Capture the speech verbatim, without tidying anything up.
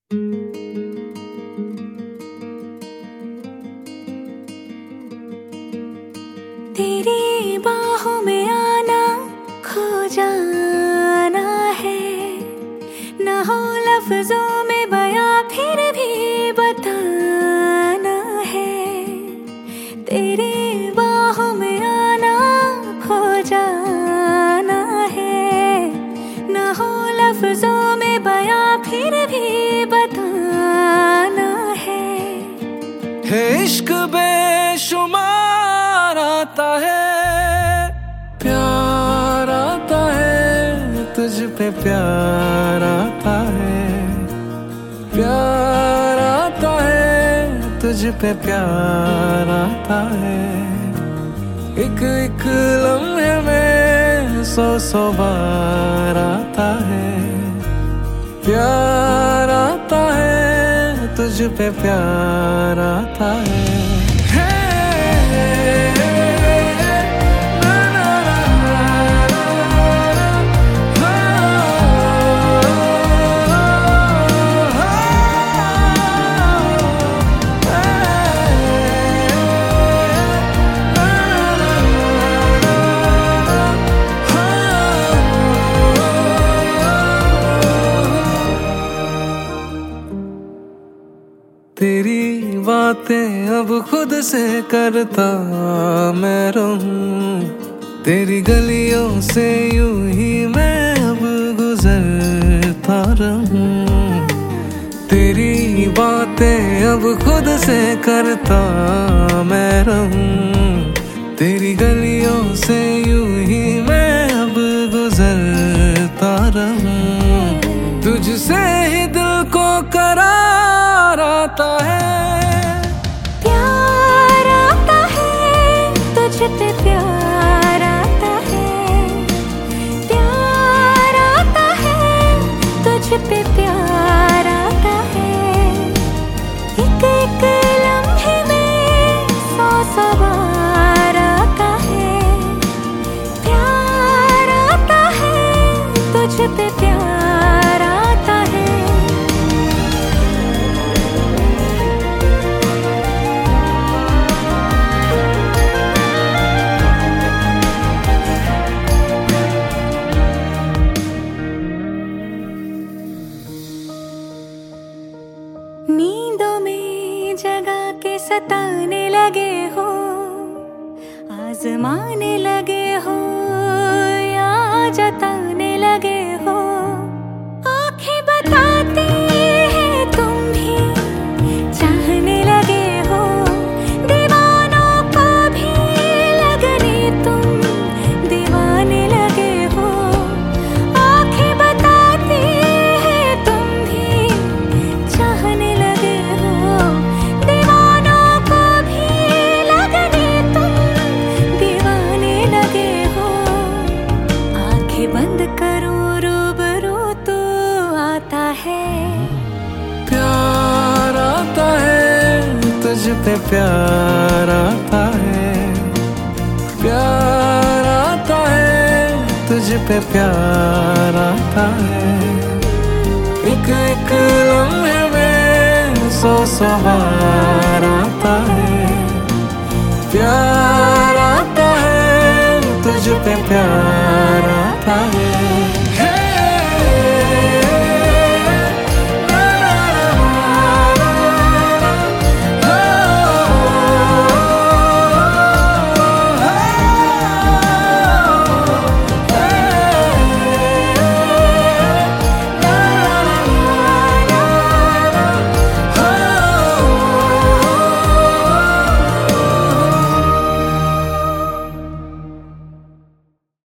तेरी बाहों में आना, खो जाना है, ना हो लफ्जों में बयां फिर भी बताना है। तेरी बाहों में आना, खो जाना है, ना हो लफ्जों में बयां फिर भी बताना है। है इश्क बेशुमार आता है, प्यार आता है, तुझ पे प्यार आता है, प्यार आता है, तुझ पे प्यार आता है। एक एक लम्हे में सौ सौ बार आता है, प्यार आता है, तुझ पे प्यार आता है। तेरी बातें अब खुद से करता मैं रहूं, तेरी गलियों से यूं ही मैं अब गुजरता रहूं। तेरी बातें अब खुद से करता मैं रहूं, तेरी गलियों से यूं ही मैं अब गुजरता रहूं। तुझसे ही दिल को करार आता है, प्यार आता है, तुझ पे प्यार आता है, प्यार आता है, तुझ पे प्यार आता है। एक एक लम्हे में सौ सौ बार आता है, प्यार आता है, तुझ पे प्यार आता है। नींदों में जगा के सताने लगे हो, आजमाने लगे हो या जताने लगे हो। आंखें बताती हैं तुम भी चाहने लगे हो, दीवानों को भी लगने तुम दीवाने लगे हो। आंखें बताती हैं तुम भी चाहने लगे हो, दीवानों को भी लगने तुम दीवाने लगे हो। आंखें बंद करो रूबरू तो आता है, प्यार आता है, तुझ पे प्यार आता है, प्यार आता है, तुझ पे प्यार आता है। एक एक लम्हे में सौ सौ बार आता है, प्यार आता है, तुझ पे प्यार